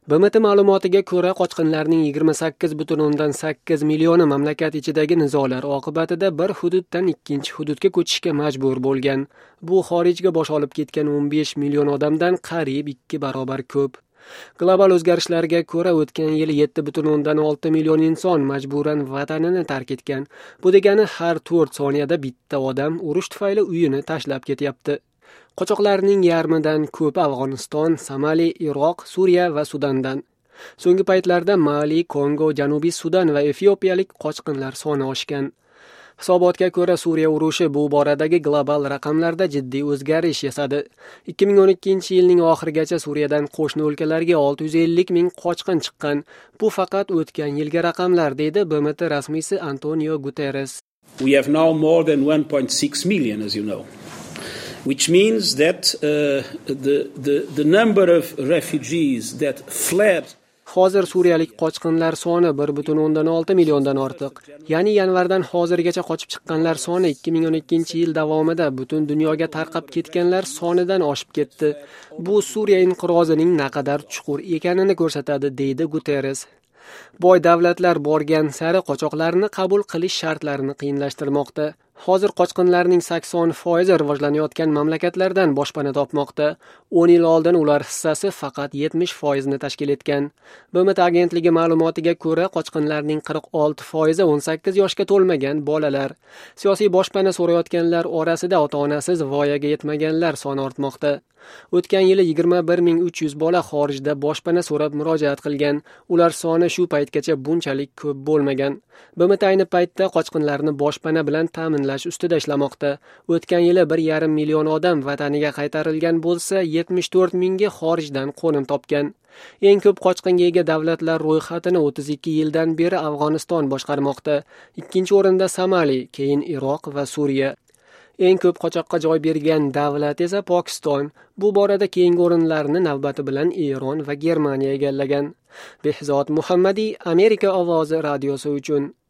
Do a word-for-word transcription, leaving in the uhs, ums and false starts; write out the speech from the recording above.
B M T ma'lumotiga ko'ra, qochqinlarning yigirma sakkiz butun o'ndan sakkiz millioni mamlakat ichidagi nizolar oqibatida bir hududdan ikkinchi hududga ko'chishga majbur bo'lgan. Bu xorijga bosh olib ketgan o'n besh million odamdan qariyb ikki barobar ko'p. Global o'zgarishlarga ko'ra, o'tgan yili yetti butun o'ndan olti million inson majburan vatanini tark etgan. Bu degani har to'rt soniyada bitta odam urush tufayli uyini tashlab ketyapti. Qochoqlarning yarmidan ko'pi Afg'oniston, Somali, Iroq, Suriya va Sudandan. So'nggi paytlarda Mali, Kongo, Janubiy Sudan va Efiopiyalik qochqinlar soni oshgan. Hisobotga ko'ra, Suriya urushi bu boradagi global raqamlarda jiddiy o'zgarish yasadi. ikki ming o'n ikkinchi yilning oxirigacha Suriyadan qo'shni o'lkalarga olti yuz ellik ming qochqin chiqqan. Bu faqat o'tgan yilgi raqamlar, deydi B M T rasmiysi Antonio Guterres. We have now more than one point six million, as you know. Which means that uh, the, the, the number of refugees that fled. Hozir suriyalik qochqinlar soni bir butun o'ndan olti milliondan ortiq. Ya'ni yanvardan hozirgacha qochib chiqqanlar soni ikki ming o'n ikkinchi yil davomida butun dunyoga tarqab ketganlar sonidan oshib ketdi. Bu Suriya inqirozining naqadar chuqur ekanini ko'rsatadi, deydi Guterres. Boy davlatlar borgan sari qochoqlarni qabul qilish shartlarini qiyinlashtirmoqda. Hozir qochqinlarning sakson foizi rivojlanayotgan mamlakatlardan boshpana topmoqda. o'n yil oldin ular hissasi faqat yetmish foizni tashkil etgan. B M T agentligi ma'lumotiga ko'ra, qochqinlarning qirq olti foizi o'n sakkiz yoshga to'lmagan bolalar. Siyosiy boshpana so'rayotganlar orasida ota-onasiz voyaga yetmaganlar soni ortmoqda. O'tgan yili yigirma bir ming uch yuz bola xorijda boshpana so'rab murojaat qilgan. Ular soni shu paytgacha bunchalik ko'p bo'lmagan. B M T ayni paytda qochqinlarni boshpana bilan ta'minlash ustida ishlamoqda. O'tgan yili bir yarim million odam vataniga qaytarilgan bo'lsa, yetmish to'rt mingi xorijdan qo'nim topgan. Eng ko'p qochqinga ega davlatlar ro'yxatini o'ttiz ikki yildan beri Afg'oniston boshqarmoqda. Ikkinchi o'rinda Somali, keyin Iroq va Suriya. Eng ko'p qochoqqa joy bergan davlat esa Pokiston. Bu borada keyingi o'rinlarni navbati bilan Eron va Germaniya egallagan. Behzod Muhammadiy, Amerika ovozi radiosi uchun.